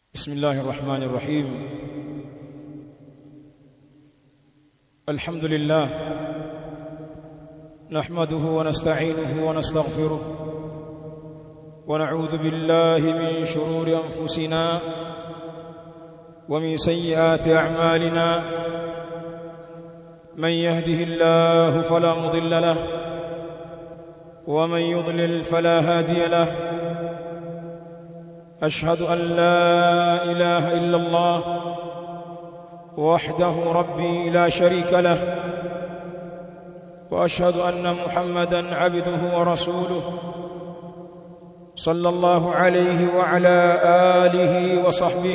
بسم الله الرحمن الرحيم. الحمد لله نحمده ونستعينه ونستغفره ونعوذ بالله من شرور أنفسنا ومن سيئات أعمالنا. من يهده الله فلا مضل له ومن يضلل فلا هادي له. أشهد أن لا إله إلا الله وحده ربي لا شريك له، وأشهد أن محمدًا عبده ورسوله صلى الله عليه وعلى آله وصحبه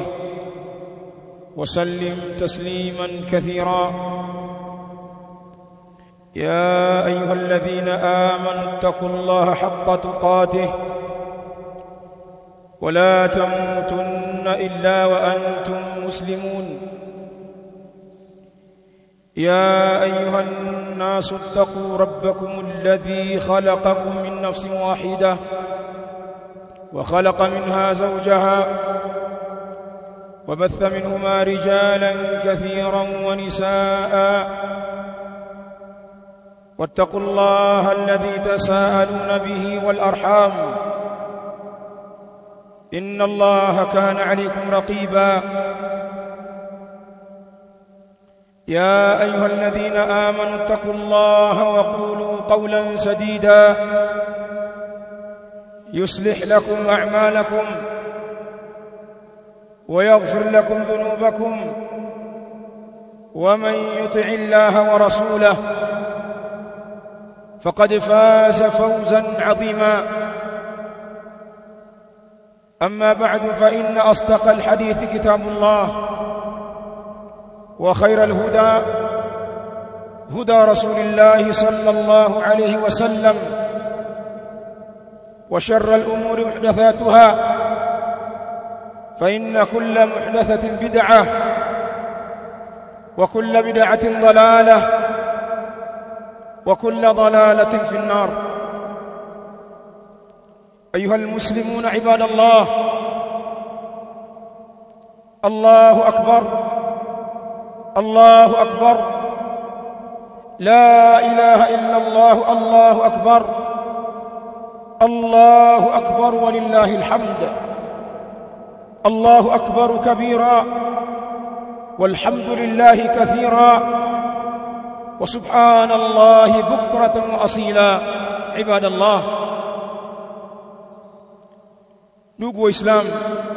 وسلم تسليمًا كثيرا. يا أيها الذين آمنوا اتقوا الله حق تقاته ولا تموتن إلا وأنتم مسلمون. يا أيها الناس اتقوا ربكم الذي خلقكم من نفس واحدة وخلق منها زوجها وبث منهما رجالا كثيرا ونساء. واتقوا الله الذي تساءلون به والأرحام إن الله كان عليكم رقيبا. يا أيها الذين آمنوا اتقوا الله وقولوا قولا سديدا يصلح لكم أعمالكم ويغفر لكم ذنوبكم، ومن يطع الله ورسوله فقد فاز فوزا عظيما. أما بعد، فإن أصدق الحديث كتاب الله، وخير الهدى هدى رسول الله صلى الله عليه وسلم، وشر الأمور محدثاتها، فإن كل محدثة بدعة وكل بدعة ضلالة وكل ضلالة في النار. أيها المسلمون عباد الله، الله أكبر الله أكبر، لا إله إلا الله، الله أكبر الله أكبر ولله الحمد. الله أكبر كبيرا والحمد لله كثيرا وسبحان الله بكرة وأصيلا. عباد الله، ndugu waislamu,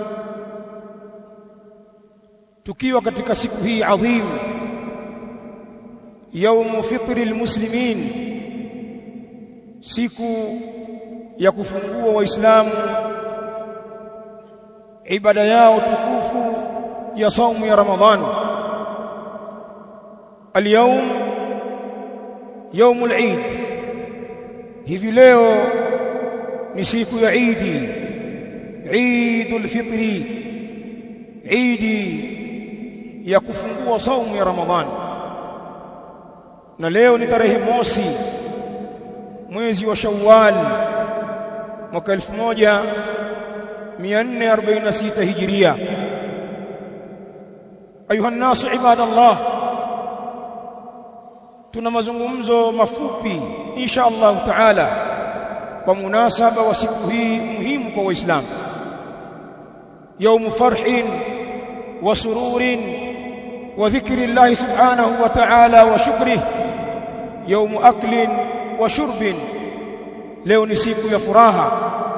tukiwa katika siku hii adhim, yaumu fitri almuslimin, siku ya kufungua waislamu ibada yao tukufu ya saumu ya Ramadhan. Al-yawm yaumul Eid, hivi leo ni siku ya Eid, Eidul Fitri, Eid ya kufungua saumu ya Ramadhan. Na leo ni tarehe mosi mwezi wa Shawwal mwaka 1446 Hijria. Ayuha nasu ibadallah, tuna mazungumzo mafupi insha Allah taala kwa munasaba wa siku hii muhimu kwa Waislamu. يوم فرح وسرور وذكر الله سبحانه وتعالى وشكره، يوم أكل وشرب. leo ni siku ya furaha,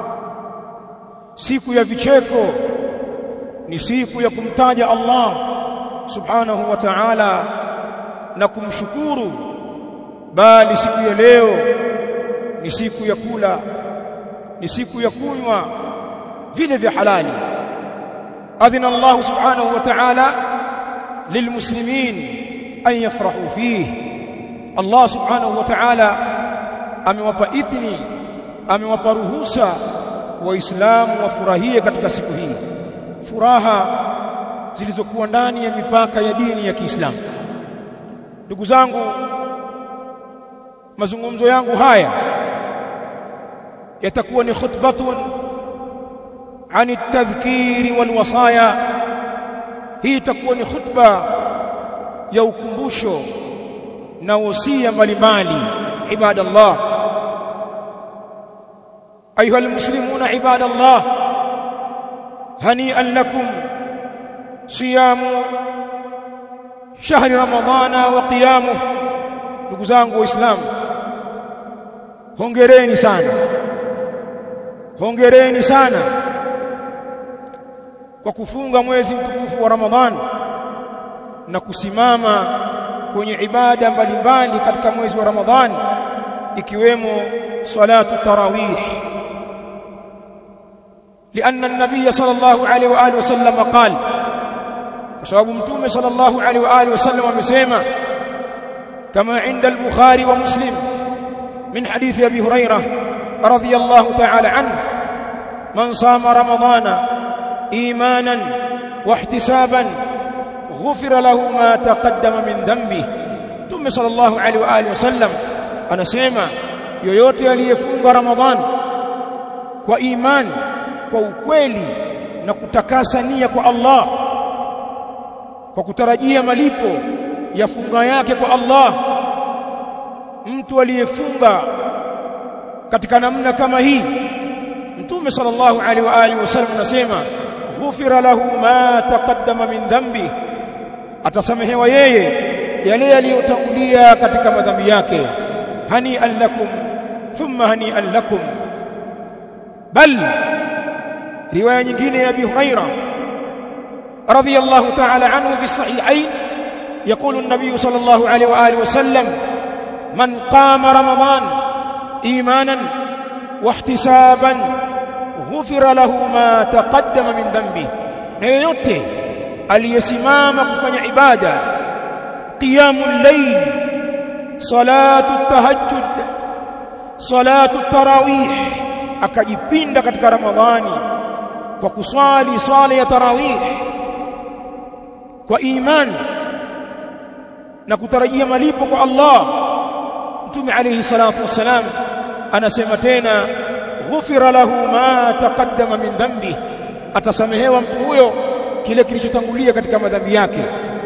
siku ya vicheko, ni siku ya kumtaja Allah subhanahu wa ta'ala na kumshukuru. Bali siku ya leo ni siku ya kula, ni siku ya kunywa vile vya halali. أذن الله سبحانه وتعالى للمسلمين أن يفرحوا فيه. الله سبحانه وتعالى amewapa idhni, amewapa ruhusa waislamu wafurahie katika siku hii, furaha zilizokuwa ndani ya mipaka ya dini ya Kiislamu. Ndugu zangu, mazungumzo yangu haya yatakuwa ni khutbatun عن التذكير والوصايا hii itakuwa ni khutba ya ukumbusho na wasia mbalimbali. Ibadallah, ayuha almuslimuna ibadallah, hani'an lakum siyamu shahri ramadhana wa qiyamuh. Ndugu zangu waislamu, hongereni sana, hongereni sana kwa kufunga mwezi mtukufu wa Ramadhani na kusimama kwenye ibada mbalimbali katika mwezi wa Ramadhani, ikiwemo salatu tarawih. لأن النبي صلى الله عليه وآله وسلم قال، وسبب متوم صلى الله عليه وآله وسلم مسيما كما عند البخاري ومسلم من حديث أبي هريرة رضي الله تعالى عنه: من صام رمضان إيمانا واحتسابا غفر له ما تقدم من ذنبه. متوم صلى الله عليه وآله وسلم anasema yoyote aliyefunga Ramadhan kwa imani, kwa ukweli na kutakasa nia kwa Allah, kwa kutarajia malipo ya funga yake kwa Allah, mtu aliyefunga katika namna kama hii, Mtume sallallahu alaihi wa alihi wasallam anasema ghufira lahu ma taqaddama min dhanbi, atasamehewa yeye yale yaliyotangulia katika madhambi yake. Hani'an lakum thumma hani'an lakum. Bal riwaya nyingine ya Abi Hurairah radhiyallahu ta'ala anhu fi sahihayn يقول النبي صلى الله عليه وآله وسلم: من قام رمضان إيمانا واحتسابا غفر له ما تقدم من ذنبه. na yote aliyesimama kufanya ibada, qiyamul layl, salatu tahajjud, salatu tarawih, akajipinda katika Ramadhani kwa kuswali swala ya tarawih kwa imani na kutarajia malipo kwa Allah, Mtume alayhi salatu wassalam anasema tena ghufira lahu ma taqaddama min dhanbi, atasamehewa mtu huyo kile kilichotangulia katika madhambi yake.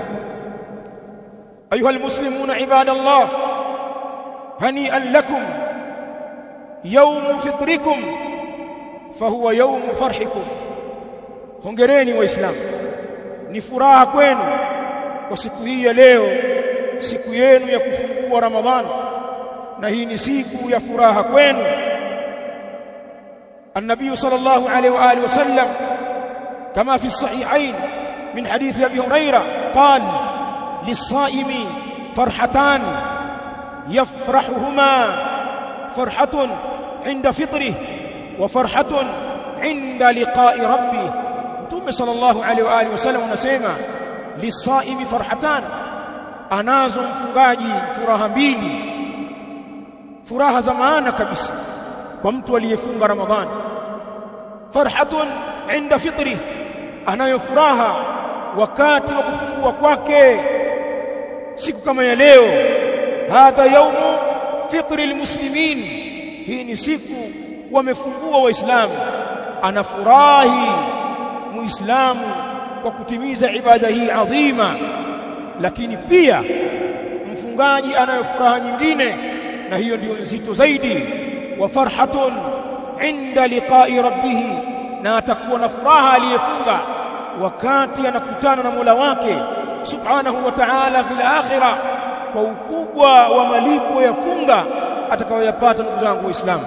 Ayuha almuslimuna ibadallah, hani'an lakum yawm fitrikum fahuwa yawm farhikum. Hongereni waislamu, ni furaha kwenu kwa siku hii ya leo, siku yenu ya kufungua Ramadhani, na hii ni siku ya furaha kwenu. النبي صلى الله عليه وآله وسلم كما في الصحيحين من حديث أبي هريرة قال: للصائم فرحتان يفرحهما فرحة عند فطره وفرحة عند لقاء ربه. Mtume صلى الله عليه وآله وسلم anasema للصائم فرحتان, anazo mfungaji furaha mbili, furaha za maana kabisa kwa mtu aliyefunga Ramadhani. Farhatun inda fitri, anayo furaha wakati wa kufungua kwake, siku kama ya leo. Hadha yawmu fitri almuslimin, hii ni siku wamefungua waislamu. Anafurahi muislamu kwa kutimiza ibada hii adhima. Lakini pia mfungaji anayo furaha nyingine, na hiyo ndio nzito zaidi. Wa farhatun inda liqa'i rabbih, na atakuwa na furaha aliyefunga wakati anakutana na Mola wake subhanahu wa ta'ala fil akhirah, kwa ukubwa wa malipo ya funga atakayoyapata. Ndugu zangu waislamu,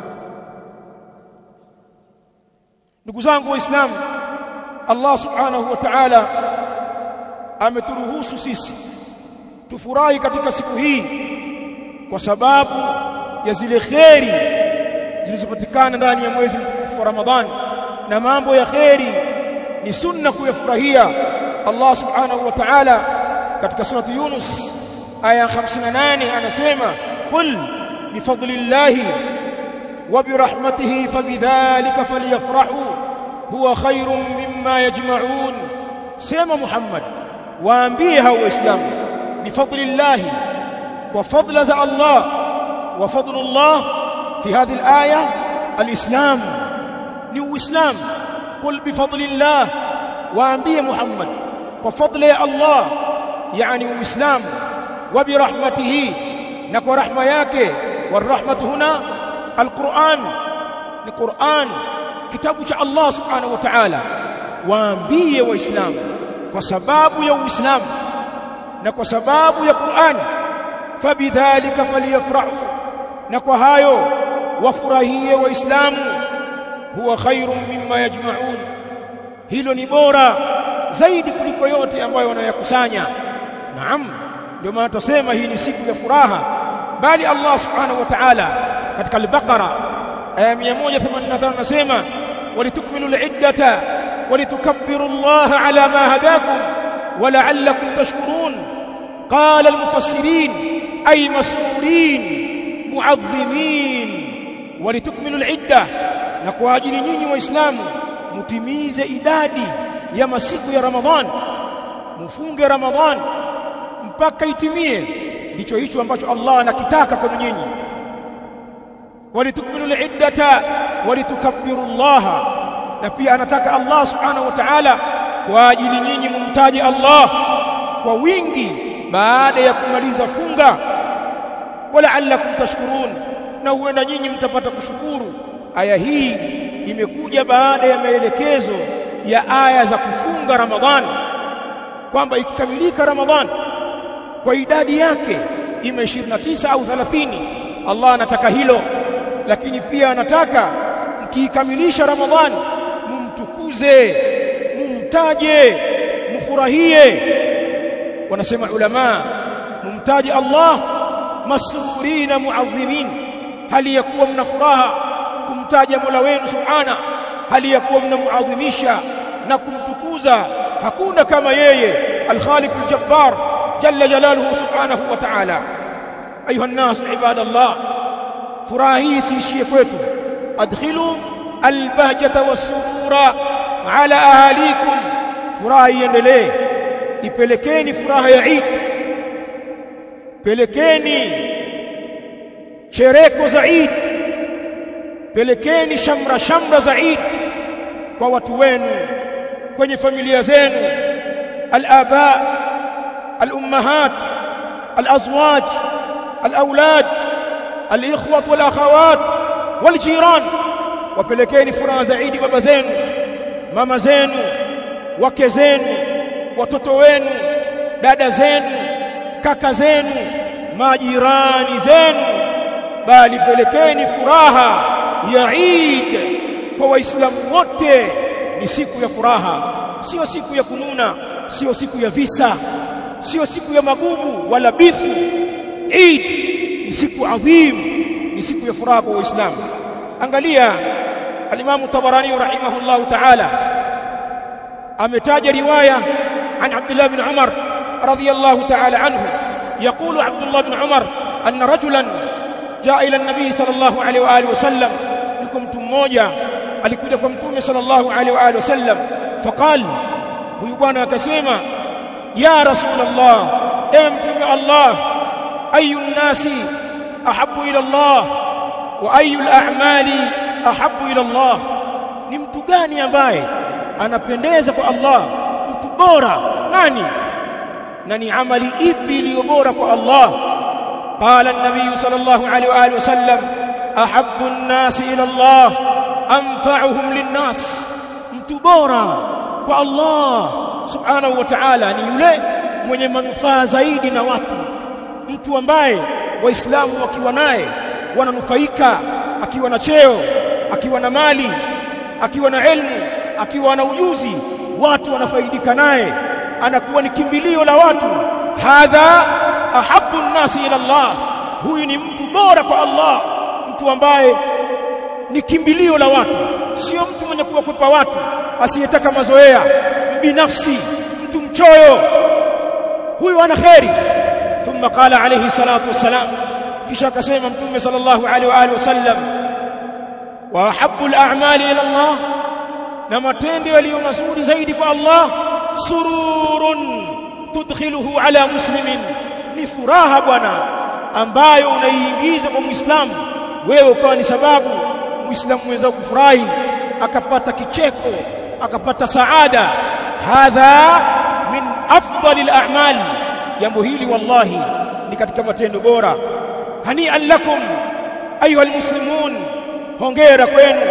ndugu zangu waislamu, Allah subhanahu wa ta'ala ameturuhusu sisi tufurahi katika siku hii kwa sababu ya zile kheri zilizopatikana ndani ya mwezi mtukufu wa Ramadhani. Na mambo ya kheri ni sunna kuyafurahia. Allah subhanahu wa ta'ala katika surati Yunus aya 58 anasema: qul bifadlillahi wa birahmatihi fabidhalika falyafrahu huwa khairun mimma yajma'un. Sema Muhammad, waambie hao waislamu, bifadlillahi, kwa fadla za Allah. Wa fadlullah fi hadhihi al-aya al-islam, ni uislam. Qul bifadlillah, waambie Muhammad, kwa fadhila ya Allah yani uislamu wa bi rahmatihi na kwa rahma yake warahmatu huna alquran ni Qur'an kitabu cha Allah subhanahu wa ta'ala waambie waislamu kwa sababu ya uislamu na kwa sababu ya Qur'an fabidhalika falyafrahu na kwa hayo wafurahie waislamu huwa khairun mimma yajma'un hilo ni bora zaidi kuliko yote ambayo wanayakusanya naam ndio maana tusema hii ni siku ya furaha bali Allah subhanahu wa ta'ala katika al-Baqara aya 185 nasema walitukmilu al-iddata walitukabbiru Allah ala ma hadakum wala'allakum tashkurun qala al-mufassirin ay masrurin mu'azzimin walitukmilu al-idda na kwa ajili nyinyi waislamu mutimize idadi ya masiku ya Ramadhan mfunge Ramadhan mpaka itimie ndicho hicho ambacho Allah anakitaka kwa nyinyi walitukmilu al-iddata walitukabbiru Allah na pia anataka Allah subhanahu wa ta'ala kwa ajili nyinyi mumtaje Allah kwa wingi baada ya kumaliza funga wala'allakum tashkurun na huenda nyinyi mtapata kushukuru aya hii imekuja baada ya maelekezo ya aya za kufunga Ramadhani kwamba ikikamilika Ramadhani kwa idadi yake ima 29 au 30 Allah anataka hilo lakini pia anataka mkikamilisha Ramadhani mumtukuze mumtaje mfurahie wanasema ulama mumtaje Allah masrurina muadhimin hali yakuwa mna furaha kumtaja Mola wenu subhana hali yakuwa mnamuadhimisha na kumtukuza hakuna kama yeye al-Khaliq al-Jabbar jalla jalaluhu subhanahu wa ta'ala ayuha an-nas ibadallah furahi siishie kwetu adkhilu al-bahjata was-surura ala ahalikum furahi endelee ipelekeni furaha ya Eid pelekeni chereko za Eid pelekeni shamra za Eid kwa watu wenu kwenye familia zenu al-aba al-ummahat al-azwaj al-aulad al-ikhwat wal-akhawat wal-jiran wapelekeni furaha za Eid baba zenu mama zenu wake zenu watoto wenu dada zenu kaka zenu majirani zenu bali pelekeni furaha ya Eid kwa waislamu wote ni siku ya furaha sio siku ya kununa sio siku ya visa sio siku ya magugu wala bifu Eid ni siku adhim ni siku ya furaha kwa waislamu angalia al-Imam Tabarani rahimahullah ta'ala ametaja riwaya an Abdullah bin Umar radiyallahu ta'ala anhu يقول عبد الله بن عمر أن رجلا جاء إلى النبي صلى الله عليه وآله وسلم لكم تموجا alikuja kwa mtume sallallahu alaihi wa alihi wasallam faqal huyu bwana akasema ya rasulullah ewe mtume Allah ayu nasi ahabbu ila Allah wa ayu al-a'mali ahabbu ila Allah ni mtu gani ambaye anapendeza kwa Allah mtu bora nani na ni amali ipi iliyo bora kwa Allah qala an-nabiy sallallahu alaihi wa alihi wasallam ahabbu an-nasi ila Allah anfa'uhum lin-nas mtu bora kwa Allah subhanahu wa ta'ala ni yule mwenye manufaa zaidi na watu mtu ambaye waislamu wakiwa naye wananufaika akiwa na cheo akiwa na mali akiwa na elimu akiwa na ujuzi watu wanafaidika naye anakuwa ni kimbilio la watu hadha ahabbu an-nasi ila Allah huyu ni mtu bora kwa Allah mtu ambaye ni kimbilio la watu sio mtu mwenye kuwakwepa watu asiyetaka mazoea binafsi mtu mchoyo huyu ana khairi thumma qala alayhi salatu wassalam kisha akasema mtume sallallahu alaihi wa alihi wasallam wa ahabbu al-a'mali ila Allah na matendo yaliyo mazuri zaidi kwa Allah sururun tudkhiluhu ala muslimin ni furaha bwana ambayo unaiingiza kwa muislamu wewe ukawa ni sababu muislamu mwenzako kufurahi akapata kicheko akapata saada hadha min afdalil a'mal, jambo hili wallahi ni katika matendo bora. Hani'an lakum ayuha almuslimun, hongera kwenu.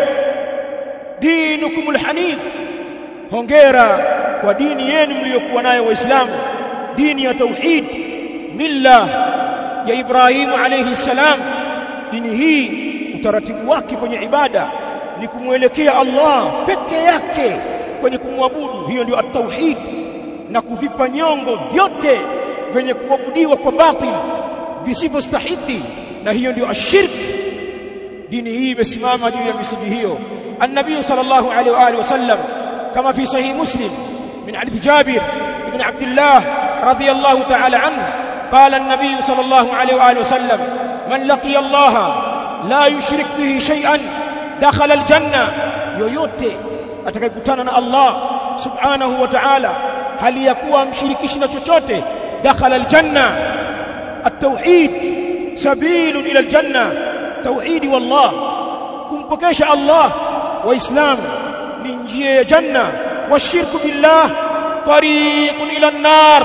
Dinukumul hanif, hongera kwa dini yenu mliyokuwa nayo waislamu, dini ya tauhid, milla ya Ibrahim alayhi salam. Dini hii utaratibu wake kwenye ibada ni kumuelekea Allah peke yake kwenye kumwabudu, hiyo ndio at-tauhid, na kuvipa nyongo vyote venye kuabudiwa kwa batil visivyostahili, na hiyo ndio ashirk. Dini hii imesimama juu ya misingi hiyo. An-Nabii sallallahu alayhi wa alihi wasallam kama fi sahih Muslim min hadith Jabir ibn Abdullah radiyallahu ta'ala anhu qala an-Nabii sallallahu alayhi wa alihi wasallam man laqiya Allah la yushrik bihi shay'an dakhala al-janna, yoyote atakayekutana na Allah subhanahu wa ta'ala hali ya kuwa mshirikishi na chochote, dakhala al-janna. At-tauhid sabilun ila al-janna, tauhidi wallah, kumpokesha Allah waislam ni njia ya janna. Washirku billah tariqun ila an-nar,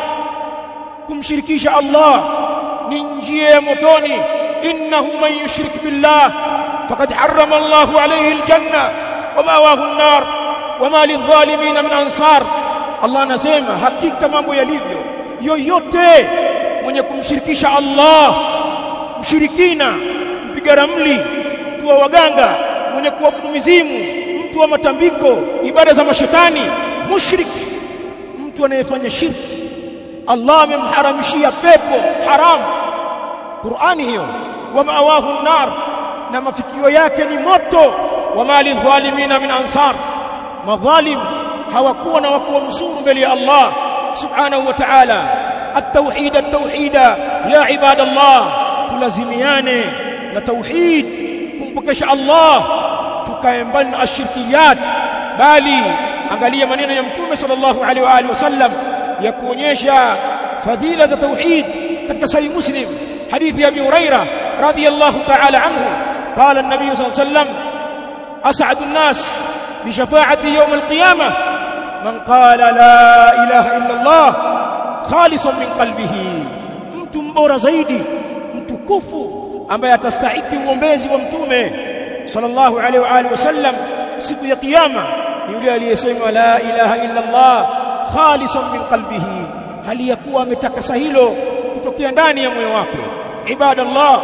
kumshirikisha Allah ni njia ya motoni. Innahu man yushrik billah faqad harrama Allahu alayhi al-janna wa mawahu an-nar wa ma lidh-dhalimin min ansar. Allah anasema hakika mambo yalivyo, yoyote mwenye kumshirikisha Allah, mshirikina, mpiga ramli, mtu wa waganga, mwenye kuabudu mizimu, mtu wa matambiko, ibada za mashetani, mushrik, mtu anayefanya shirki, Allah amemharamishia pepo haram. Qur'ani hiyo, wa ma'awahu an-nar, na mafikio yake ni moto. Wa ma lidh-dhalimina min ansar, madhalim hawakuwa na wakuwa nusuru mbele ya Allah subhanahu wa ta'ala. At-tauhid at-tauhida ya ibadallah, tulazimiane na tauhid, kumpokesha Allah, tukae mbali na ashirkiyat. Bali angalia maneno ya Mtume sallallahu alaihi wa alihi wasallam ya kuonyesha fadhila za tauhid katika sahih Muslim, hadithi ya Abi Hurairah radhiyallahu ta'ala anhu qala an-nabiy sallallahu alayhi wasallam as'adu an-nas bi shafa'ati yawm al-qiyamah man qala la ilaha illa Allah khalisan min qalbihi, mtu mbora zaidi, mtukufu ambaye atastahili uombezi wa Mtume sallallahu alaihi wa alihi wasallam siku ya kiyama ni yule aliyesema la ilaha illa Allah khalisan min qalbihi, hali ya kuwa ametakasa hilo kutokea ndani ya moyo wake. Ibadallah,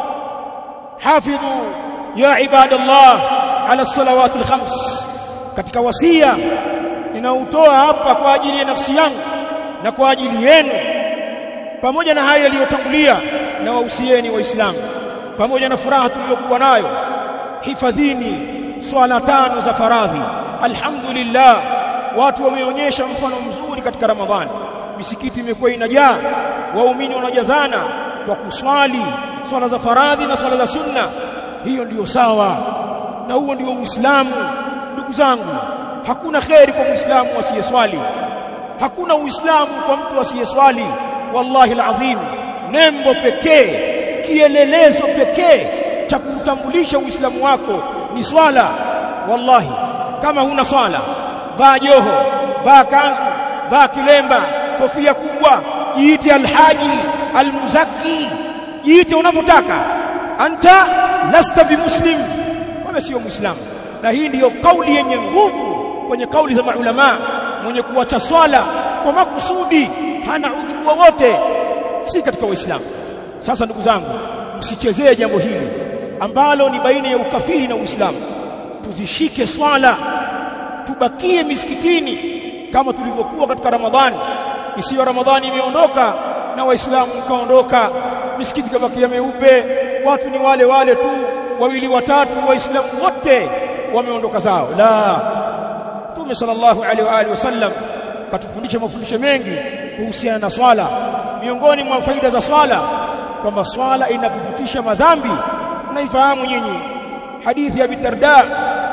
hafidhu ya ibadallah ala salawati al-khams, katika wasia ninautoa hapa kwa ajili ya nafsi yangu na kwa ajili yenu, pamoja na haya yaliyotangulia, na wahusieni waislamu pamoja na furaha tuliyokuwa nayo, hifadhini swala 5 za faradhi. Alhamdulillah, watu wameonyesha mfano mzuri katika Ramadhani. Misikiti imekuwa inajaa, waumini wanajazana kwa kuswali swala za faradhi na swala za sunna. Hiyo ndiyo sawa na huo ndio Uislamu. Ndugu zangu, hakuna kheri kwa Muislamu asiyeswali, hakuna Uislamu kwa mtu asiyeswali. Wallahi alazim, nembo pekee, kielelezo pekee cha kutambulisha Uislamu wako ni swala. Wallahi, kama huna swala, vaa joho, vaa kanzu, vaa kilemba, kofia kubwa, jiite alhaji, almuzaki, jiite unavyotaka, anta lasta bimuslim, wewe sio Muislamu. Na hii ndiyo kauli yenye nguvu kwenye kauli za maulama. Mwenye kuacha swala kwa makusudi hana udhuru wowote, si katika Uislamu. Sasa ndugu zangu, msichezee jambo hili ambalo ni baina ya ukafiri na Uislamu. Tuzishike swala, tubakie misikitini kama tulivyokuwa katika Ramadhani. Isiyo Ramadhani imeondoka na Waislamu kaondoka, misikiti kabakia meupe, watu ni wale wale tu, wawili watatu, Waislamu wote wameondoka zao. La, Mtume sallallahu alaihi wa alihi wasallam katufundisha mafundisho mengi kuhusiana na swala. Miongoni mwa faida za swala kwamba swala inapuputisha madhambi. Mnaifahamu nyinyi hadithi ya Abi Darda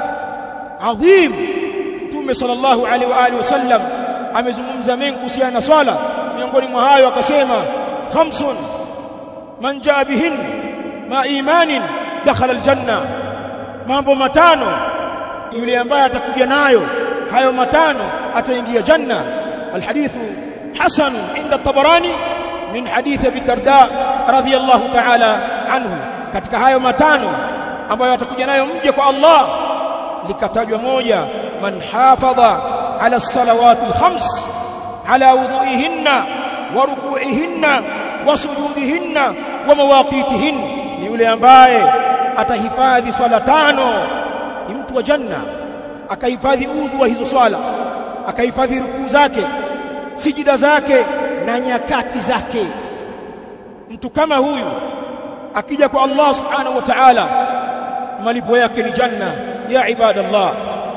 adhim. Mtume sallallahu alaihi wa alihi wasallam amezungumza mengi kuhusiana na swala. Miongoni mwa hayo akasema, khamsun man jaa bihin ma imanin dakhala aljanna, mambo 5 yule ambaye atakuja nayo hayo 5 ataingia janna. Alhadithu hasan inda Tabarani min hadith Abi Darda radhiyallahu ta'ala anhu. Katika hayo matano ambayo atakuja nayo mje kwa Allah likatajwa moja, man hafadha ala as-salawati al-khams ala wudhu'ihinna wa ruku'ihinna wa sujudihinna wa mawaqitihinna, ni yule ambaye atahifadhi swala tano, ni mtu wa janna. Akahifadhi udhu wa hizo swala, akahifadhi rukuu zake, sijida zake na nyakati zake. Mtu kama huyu akija kwa Allah subhanahu wa ta'ala malipo yake ni janna. Ya ibadallah,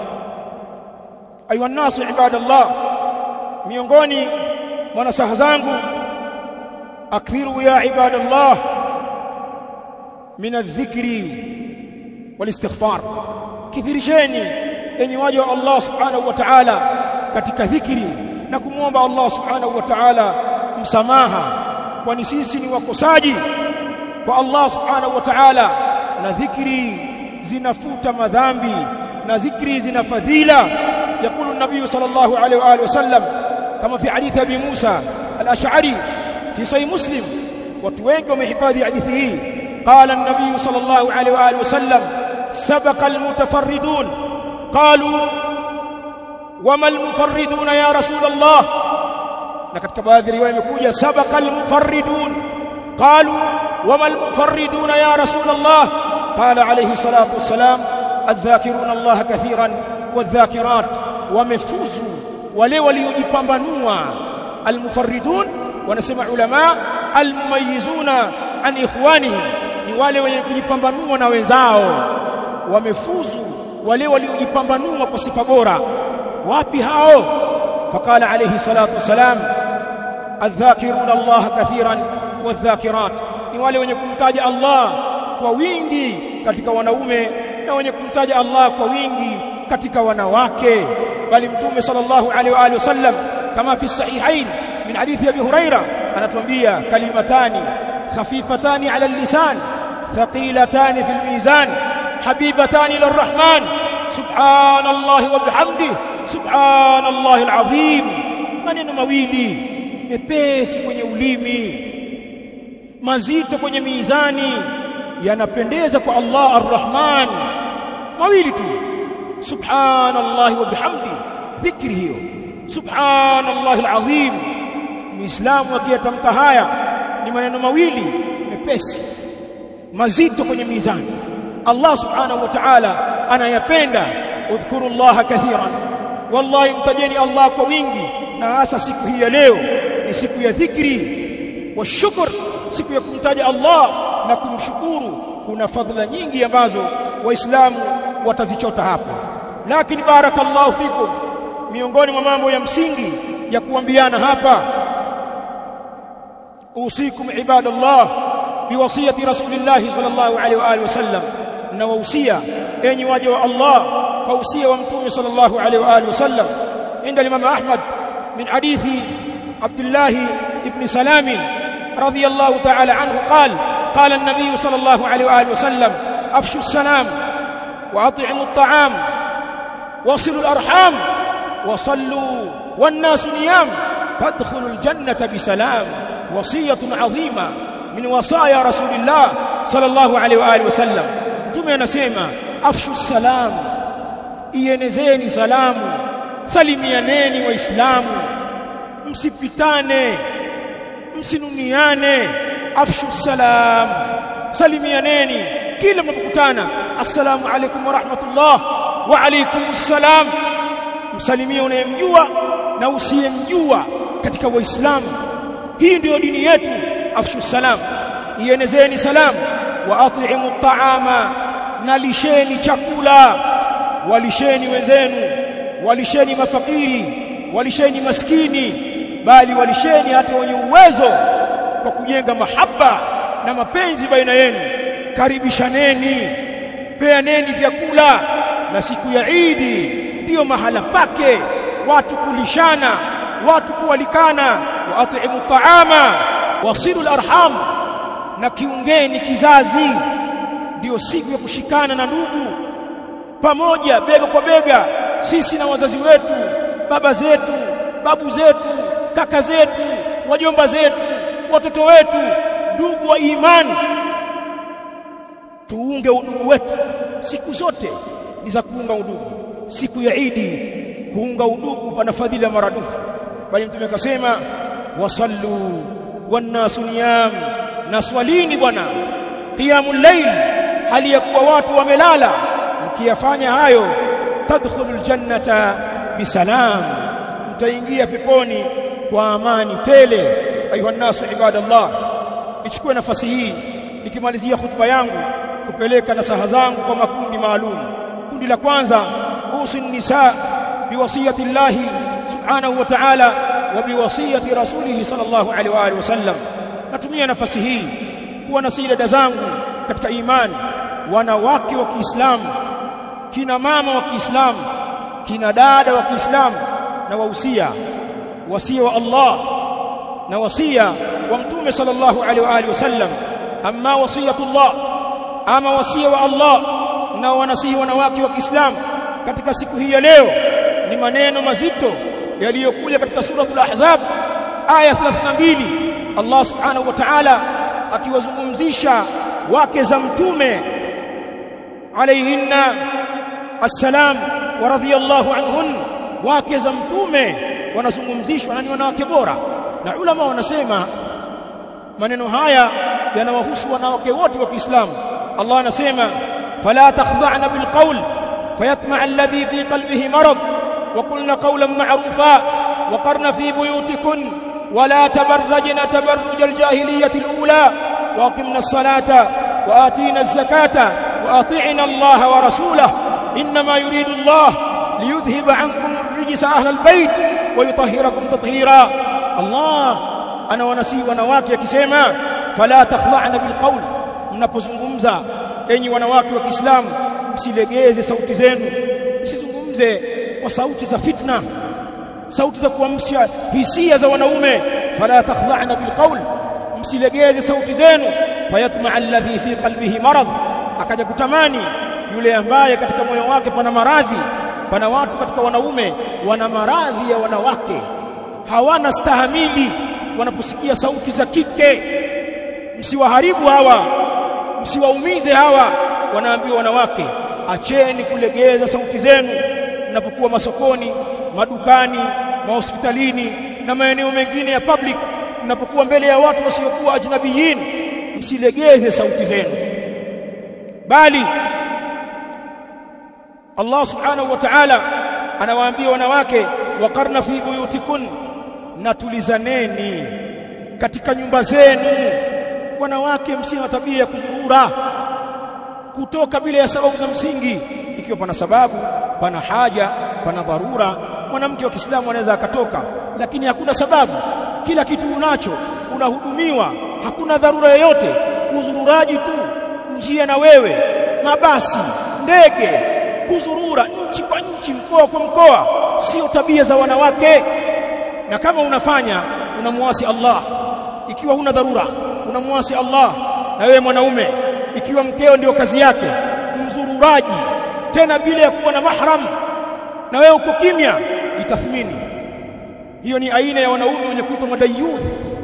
ayuha nasu ibadallah, miongoni mwa nasaha zangu, akthiru ya ibadallah min adh-dhikri wal istighfar, kithirisheni enyi waja wa Allah subhanahu wa ta'ala katika dhikri na kumuomba Allah subhanahu wa ta'ala msamaha, kwani sisi ni wakosaji kwa Allah subhanahu wa ta'ala, na dhikri zinafuta madhambi na dhikri zina fadhila. يقول النبي صلى الله عليه وآله وسلم كما في حديث أبي موسى الأشعري في صحيح مسلم، وتوينكم حفاظ حديثه، قال النبي صلى الله عليه وآله وسلم سبق المتفردون. قالوا وما المفردون يا رسول الله؟ لقد كبار رواية يقول سبق المفردون. قالوا وما المفردون يا رسول الله؟ قال عليه الصلاة والسلام الذاكرون الله كثيرا والذاكرات. wamefuzu wale waliojipambanua. Almufarridun wanasema ulama almumayyizuna an ikhwanihim, ni wale wenye kujipambanua na wenzao. Wamefuzu wale waliojipambanua kwa sifa bora. Wapi hao? Faqala alayhi salatu wasalam adh-dhakiruna Allah kathiran wadh-dhakirat, ni wale wenye kumtaja Allah kwa wingi katika wanaume na wenye kumtaja Allah kwa wingi katika wanawake. Bali Mtume sallallahu alaihi wa alihi wasallam kama fi sahihain min hadithi Abi Huraira anatuambia kalimatani khafifatani ala al-lisan thaqilatani fil mizan habibatani ila ar-rahman subhanallahi wa bihamdihi subhanallahi al-azim. Maneno mawili mepesi kwenye ulimi, mazito kwenye mizani, yanapendeza kwa Allah ar-Rahman. Mawili tu, subhanallahi wa bihamdi, dhikri hiyo subhanallahi alazim. Muislamu akiyatamka haya ni maneno mawili mepesi mazito kwenye mizani, Allah subhanahu wa ta'ala anayapenda. Udhkurullaha kathiran, wallahi mtajeni Allah kwa wingi, na hasa siku hii ya leo ni siku ya dhikri wa shukr, siku ya kumtaja Allah na kumshukuru. Kuna fadhila nyingi ambazo waislamu watazichota hapa. Lakini barakallahu fikum, miongoni mwa mambo ya msingi ya kuambiana hapa, usikum ibadallah biwasiyati rasulillah sallallahu alaihi wa alihi wasallam, na wausia enyi waja wa Allah kwa usia wa mtume sallallahu alaihi wa alihi wasallam. عند الإمام أحمد من حديث عبد الله بن سلام رضي الله تعالى عنه قال قال النبي صلى الله عليه وآله وسلم أفشوا السلام وأطعموا الطعام وصلوا الأرحام وصلوا والناس نيام تدخلوا الجنة بسلام. وصية عظيمة من وصايا رسول الله صلى الله عليه وآله وسلم. mtume anasema afshu salam, ienezeni salamu, salimianeni waislamu, msipitane, msinuniane. Afshu salam, salimianeni kila mnapokutana, assalamu alaykum wa rahmatullah wa alaykumus salam. Msalimie unayemjua na usiyemjua katika waislamu. Hii ndio dini yetu. Afshu salam, ienezeni salamu. Wa at'imu at'ama, nalisheni chakula, walisheni wenzenu, walisheni mafakiri, walisheni maskini, bali walisheni hata wenye uwezo, kwa kujenga mahaba na mapenzi baina yenu. Karibishaneni, peaneni vyakula, na siku ya Idi ndiyo mahala pake watu kulishana, watu kualikana. Wa at'imu at'ama wasilul arham, na kiungeni kizazi. Ndiyo siku ya kushikana na ndugu pamoja, bega kwa bega, sisi na wazazi wetu, baba zetu, babu zetu, kaka zetu, wajomba zetu, watoto wetu, ndugu wa imani. Tuunge udugu wetu. Siku zote ni za kuunga udugu. Siku ya Idi kuunga udugu pana fadhila maradufu. Bali Mtume akasema wasallu wannasu niyam, naswalini bwana qiyamul layl, hali ya kuwa watu wamelala. Mkiyafanya hayo tadkhulul jannata bisalam, mtaingia peponi kwa amani tele. Ayuha nasu ibadallah, nichukue nafasi hii nikimalizia khutba yangu kupeleka nasaha zangu kwa makundi maalum. Kundi la kwanza, usin nisa biwasiyati Allah subhanahu wa ta'ala wa biwasiyati rasulih sallallahu alaihi wa alihi wasallam. Natumia nafasi hii kuwa nasihi dada zangu katika imani, wanawake wa Kiislamu, kina mama wa Kiislamu, kina dada wa Kiislamu, na wasia wa Allah na wasia wa Mtume sallallahu alaihi wa alihi wasallam. Amma wasiyatullah, ama wasia wa Allah na wanasihi wanawake wa Kiislamu katika siku hii ya leo ni maneno mazito yaliyokuja katika suratul Ahzab aya 32. Allah subhanahu wa ta'ala akiwazungumzisha wake za Mtume alayhinna assalam wa radhiyallahu anhun. Wake za Mtume wanazungumzishwa na ni wanawake bora, na ulama wanasema maneno haya yanawahusu wanawake wote wa Kiislamu. Allah anasema fala takhda'na bilqawl fayatma'a alladhi fi qalbihi marad wa qulna qawlan ma'rufa wa qarna fi buyutikun wa la tabarrajna tabarruj aljahiliyyah alula wa aqimna as-salata wa atina az-zakata wa ati'na Allah wa rasulahu inma yuridu Allah liyudhhiba 'ankum ar-rijsa ahla al-bayt wa yutahhirakum tathira. Allah anawanasihi wanawake akisema fala takhda'na bilqawl, mnapozungumza enyi wanawake wa Kiislamu msilegeze sauti zenu, msizungumze kwa sauti za fitna, sauti za kuamsha hisia za wanaume. Fala takhda'na bilqawl, msilegeze sauti zenu. Fayatma'a alladhi fi qalbihi marad, akaja kutamani yule ambaye katika moyo wake pana maradhi. Pana watu katika wanaume wana maradhi ya wanawake, hawana stahamili wanaposikia sauti za kike. Msiwaharibu hawa, msiwaumize hawa. Wanaambiwa wanawake, acheni kulegeza sauti zenu mnapokuwa masokoni, madukani, mahospitalini na maeneo mengine ya public. Mnapokuwa mbele ya watu wasiokuwa ajnabiyin, msilegeze sauti zenu. Bali Allah subhanahu wa ta'ala anawaambia wanawake waqarna fi buyutikun, natulizaneni katika nyumba zenu. Wanawake msina tabia ya kuzurura, kutoka bila ya sababu za msingi. Ikiwa pana sababu, pana haja, pana dharura, mwanamke wa Kiislamu anaweza akatoka, lakini hakuna sababu, kila kitu unacho, unahudumiwa, hakuna dharura yoyote. Uzururaji tu njia na wewe, mabasi, ndege, kuzurura nchi kwa nchi, mkoa kwa mkoa, sio tabia za wanawake. Na kama unafanya unamuasi Allah. Ikiwa huna dharura unamuasi Allah. Na wewe mwanaume, ikiwa mkeo ndio kazi yake mzururaji, tena bila ya kuwa na mahram, na wewe uko kimya, jitathmini. Hiyo ni aina ya wanaume wenye kuitwa madayuth,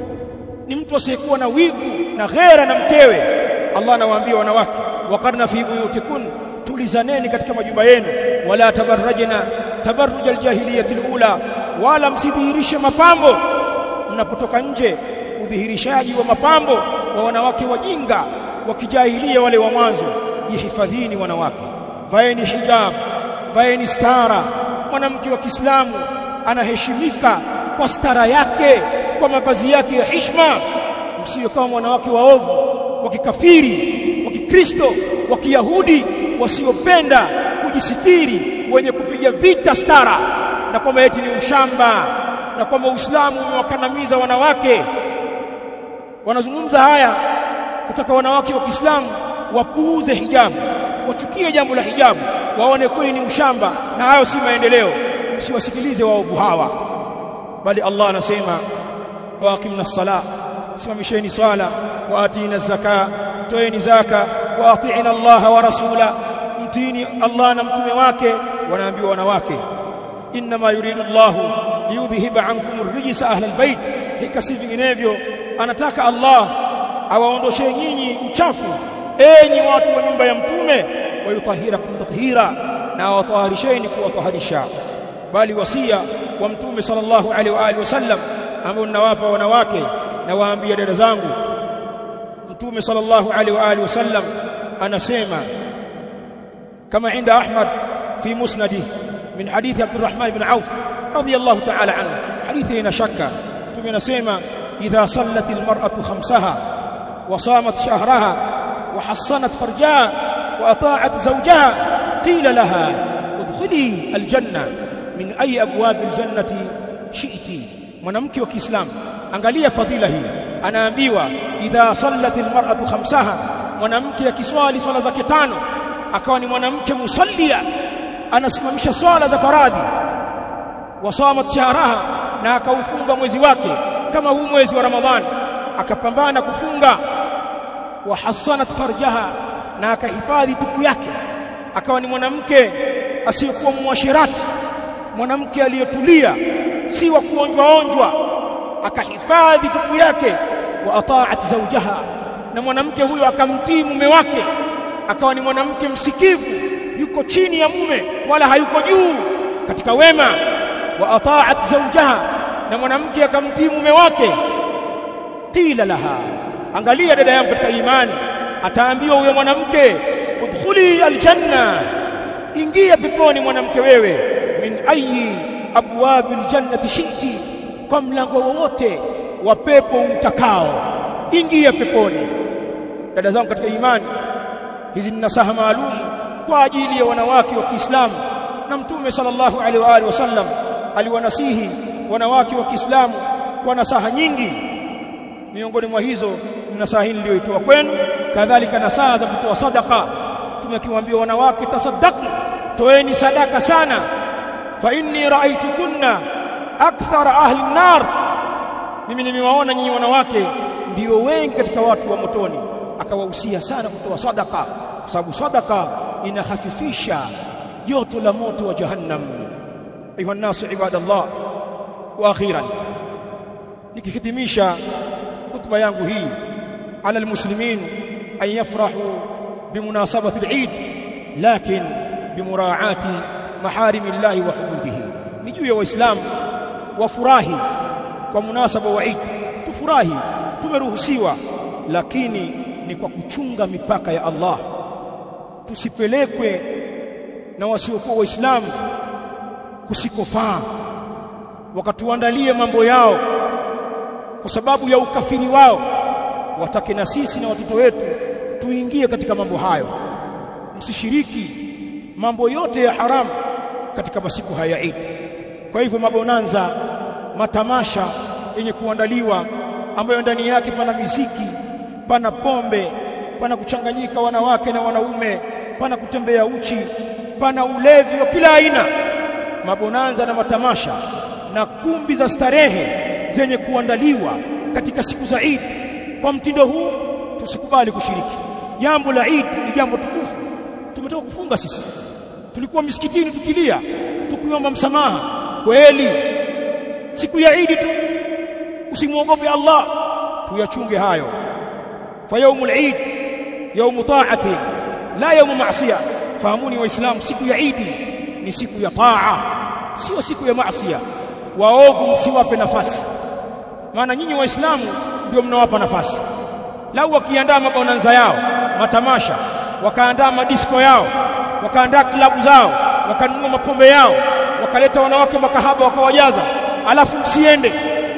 ni mtu asiyekuwa na wivu na ghera na mkewe. Allah anawaambia wanawake waqarna fi buyutikun, tulizaneni katika majumba yenu. Wala tabarrajna tabarruj aljahiliyyah alula, wala msidhihirishe mapambo mnapotoka nje, udhihirishaji wa mapambo wa wanawake wajinga wa kijahilia wale wa mwanzo. Jihifadhini wanawake, vaeni hijab, vaeni stara. Mwanamke wa Kiislamu anaheshimika kwa stara yake, kwa mavazi yake ya heshima. Msiwe kama wanawake waovu wa kikafiri, wa Kikristo, wa Kiyahudi, wasiopenda kujisitiri, wenye kupiga vita stara na kwamba eti ni ushamba na kwamba Uislamu umewakandamiza wanawake. Wanazungumza haya kutaka wanawake wa Kiislamu wapuuze hijabu, wachukie jambo la hijabu, waone kweli ni ushamba, na hayo si maendeleo. Msiwasikilize waovu hawa. Bali Allah anasema waqimna as-salah, simamisheni swala, wa atina az-zaka, toeni zaka, wa ati'ina Allah wa rasula, mtini Allah na mtume wake. Wanaambiwa wanawake inma yuridu Allah liyudhhiba ankum ar-rijsa ahla al-bait, hikasi vinginevyo anataka Allah awaondoshe nyinyi uchafu enyi watu wa nyumba ya mtume, wa yutahhirakum tathira, na awataharisheni kuwataharisha. Bali wasia wa mtume sallallahu alaihi wa alihi wasallam ambao ninawapa wanawake na waambia dada zangu, mtume sallallahu alaihi wa alihi wasallam anasema kama inda Ahmad fi musnadih min hadithi Abdurrahman ibn Auf radiyallahu ta'ala anhu, hadithi ina shaka. Mtume anasema idha sallat almar'atu khamsaha wa samat shahraha wa hassanat farjaha wa ata'at zawjaha qila laha udkhuli aljanna min ayi abwab aljannati shi'ti. Mwanamke wa Kiislamu, angalia fadhila hii, anaambiwa idha sallat almar'atu khamsaha, mwanamke akiswali swala zake tano, akawa ni mwanamke musallia, anasimamisha swala za faradhi, wasamat shahraha, na akaufunga mwezi wake kama huu mwezi wa Ramadhani, akapambana kufunga, wa hasanat farjaha, na akahifadhi tupu yake, akawa ni mwanamke asiyekuwa muashirati, mwanamke aliyetulia, si wa kuonjwa, akahifadhi tupu yake, wa ata'at zawjaha, na mwanamke huyo akamtii mume wake, akawa ni mwanamke msikivu, yuko chini ya mume wala hayuko juu katika wema. Wa ata'at zawjaha, na mwanamke akamtii mume wake, qila laha, angalia dada yangu katika imani, ataambiwa huyo mwanamke udkhuli aljanna, ingia peponi mwanamke wewe, min ayi abwabil jannati shi'ti, kwa mlango wote wa pepo utakao, ingia peponi. Dada zangu katika imani, hizi ni nasaha maalum kwa ajili ya wanawake wa Kiislamu, na mtume sallallahu alaihi wa alihi wasallam aliwanasihi wanawake wa Kiislamu kwa nasaha nyingi. Miongoni mwa hizo nasaha hii niliyoitoa kwenu, kadhalika nasaha za kutoa sadaka. Tumekiwaambia wanawake, tasaddaqu, toeni sadaka sana, fa inni ra'aytukunna akthara ahli an-nar, mimi nimewaona nyinyi wanawake ndio wengi katika watu wa motoni. Akawahusia sana kutoa sadaka, kwa sababu sadaka inahafifisha joto la moto wa jahannam. Ayuha nasu ibadallah, wa akhiran, nikihitimisha khutba yangu hii, ala almuslimin an yafrahu bimunasabati al-Eid, lakin bimuraati maharimillahi wa hududihi. Ni juu ya waislamu wafurahi kwa munasaba wa Eid, tufurahi, tumeruhusiwa, lakini ni kwa kuchunga mipaka ya Allah. Tusipelekwe na wasiokuwa waislamu kusikofaa, wakatuandalie mambo yao kwa sababu ya ukafiri wao, watake na sisi na watoto wetu tuingie katika mambo hayo. Msishiriki mambo yote ya haramu katika masiku haya ya Eid. Kwa hivyo mabonanza, matamasha yenye kuandaliwa ambayo ndani yake pana muziki, pana pombe, pana kuchanganyika wanawake na wanaume, pana kutembea uchi, pana ulevi wa kila aina, mabonanza na matamasha na kumbi za starehe zenye kuandaliwa katika siku za Eid, kwa mtindo huu tusikubali kushiriki. Jambo la Eid ni jambo tukufu. Tumetoka kufunga sisi, tulikuwa misikitini tukilia, tukiomba msamaha. Kweli siku ya Eid tu, usimuogope Allah, tuyachunge hayo. Fa yaumul Eid yaumu ta'ati la yaumu ma'siyah. Fahamuni waislamu, siku ya Eid ni siku ya taa, sio siku ya maasiya. Waovu msiwape nafasi, maana nyinyi waislamu ndio mnawapa nafasi. Lau wakiandaa mabonanza yao, matamasha, wakaandaa madisko yao, wakaandaa klabu zao, wakanunua mapombe yao, wakaleta wanawake makahaba wakawajaza, alafu msiende,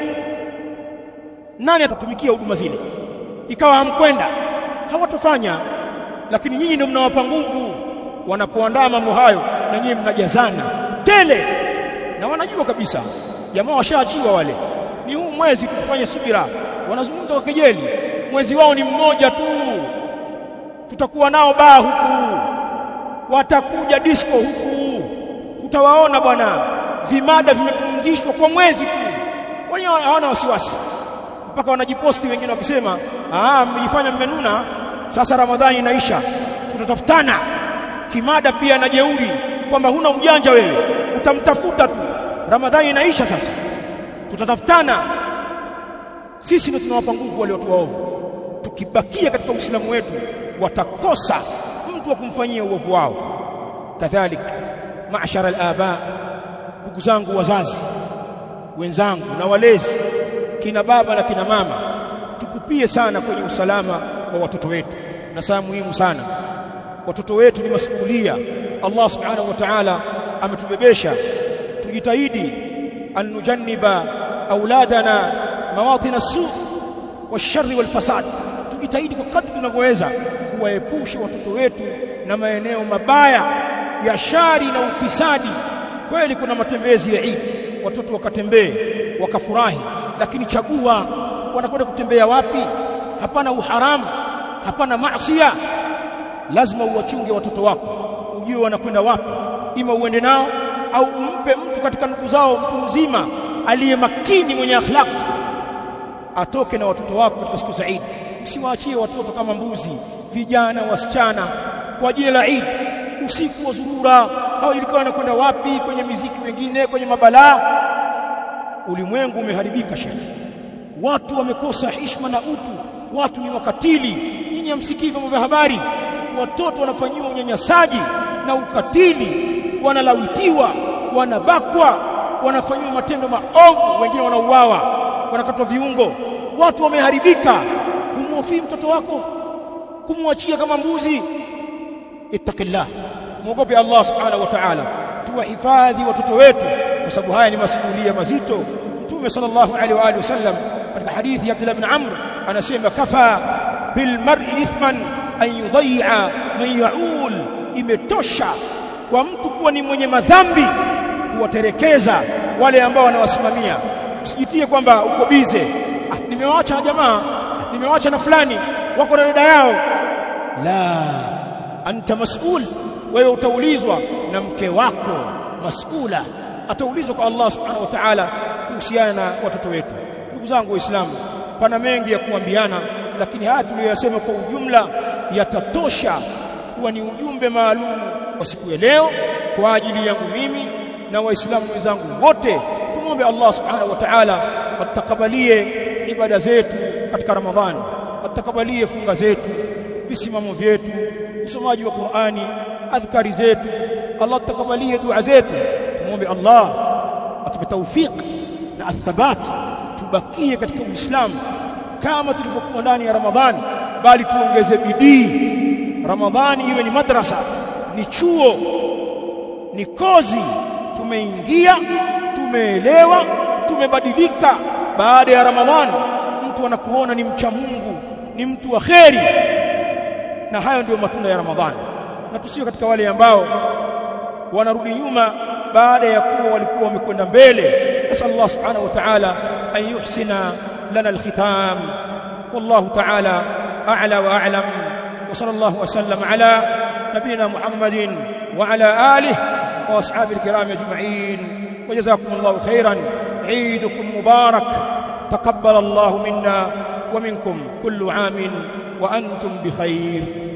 nani atatumikia huduma zile? Ikawa hamkwenda, hawatofanya. Lakini nyinyi ndio mnawapa nguvu. Wanapoandaa mambo hayo, na nyinyi mnajazana tele, na wanajua kabisa jamaa washaachiwa wale, ni huu mwezi tufanye subira. Wanazungumza kwa kejeli, mwezi wao ni mmoja tu, tutakuwa nao baa huku, watakuja disco huku, utawaona bwana, vimada vimepumzishwa kwa mwezi tu. Wao hawana wasiwasi, mpaka wanajiposti wengine wakisema mmejifanya mmenuna, sasa Ramadhani inaisha, tutatafutana. Kimada pia na jeuri kwamba huna ujanja wewe, utamtafuta tu Ramadhani inaisha sasa, tutatafutana. Sisi ndio tunawapa nguvu wale watu waovu. Tukibakia katika Uislamu wetu watakosa mtu wa kumfanyia uovu wao. Kadhalik ma'ashara al-aba, ndugu zangu wazazi wenzangu na walezi, kina baba na kina mama, tupupie sana kwenye usalama wa watoto wetu. Na saa muhimu sana, watoto wetu ni masuhulia Allah subhanahu wa ta'ala ametubebesha. Tujitahidi an nujanniba auladana mawatin as-su' wash-sharri wal-fasad. Tujitahidi kwa kadri tunavyoweza kuwaepusha watoto wetu na maeneo mabaya ya shari na ufisadi. Kweli kuna matembezi ya Eid, watoto wakatembee wakafurahi, lakini chagua wanakwenda kutembea wapi. Hapana uharamu, hapana maasiya. Lazima uwachunge watoto wako, ujue wanakwenda wapi, ima uende nao au umpe mtu katika ndugu zao, mtu mzima aliye makini mwenye akhlaq, atoke na watoto wako katika siku za Eid. Usiwaachie watoto kama mbuzi, vijana wasichana kwa ajili la Eid, usiku wa zurura, hawajulikana wanakwenda wapi, kwenye muziki wengine, kwenye mabalaa. Ulimwengu umeharibika shekhi, watu wamekosa heshima na utu, watu ni wakatili. Nyinyi msikii vyombo vya habari, watoto wanafanyiwa unyanyasaji na ukatili, wanalawitiwa, wanabakwa, wanafanyiwa matendo maovu, wengine wanauawa, wanakatwa viungo. Watu wameharibika. Kumhofia mtoto wako, kumwachia kama mbuzi? Ittaqillah, muogope Allah subhanahu wa ta'ala. Tuwahifadhi watoto wetu, kwa sababu haya ni masuhulia mazito. Mtume sallallahu alaihi wa alihi wasallam katika hadithi ya Abdullah ibn Amr anasema, kafa bil mar'i ithman an yudhi'a man ya'ul, imetosha kwa mtu kuwa ni mwenye madhambi kuwaterekeza wale ambao wanawasimamia. Usijitie kwamba uko bize, nimewaacha na jamaa, nimewaacha na fulani wako na dada yao. La, anta mas'ul, wewe utaulizwa, na mke wako mas'ula, ataulizwa kwa Allah subhanahu wa ta'ala kuhusiana na watoto wetu. Ndugu zangu Waislamu, pana mengi ya kuambiana, lakini haya tuliyosema kwa ujumla yatatosha kuwa ni ujumbe maalum kwa siku ya leo kwa ajili yangu mimi na Waislamu wenzangu wote. Tumuombe Allah subhanahu wa ta'ala atakabalie ibada zetu katika Ramadhani, atakabalie funga zetu, visimamo vyetu, usomaji wa Qur'ani, adhkari zetu. Allah atakabalie dua zetu. Tumuombe Allah atupe tawfik na athabat, tubakie katika Uislamu kama tulivyokuwa ndani ya Ramadhani, bali tuongeze bidii. Ramadhani iwe ni madrasa, ni chuo, ni kozi. Tumeingia, tumeelewa, tumebadilika. Baada ya Ramadhani mtu anakuona ni mcha Mungu, ni mtu wa kheri, na hayo ndio matunda ya Ramadhani. Na tusio katika wale ambao wanarudi nyuma baada ya kuwa walikuwa wamekwenda mbele. Nasallallahu subhanahu wa ta'ala an yuhsina lana al-khitam. Wallahu ta'ala a'la wa a'lam. Wa sallallahu wa sallam ala nabina Muhammadin wa ala alihi wa ashabihi al-kiram ajma'in. Wa jazakumullahu khairan. Eidukum mubarak. تقبل الله منا ومنكم كل عام وأنتم بخير.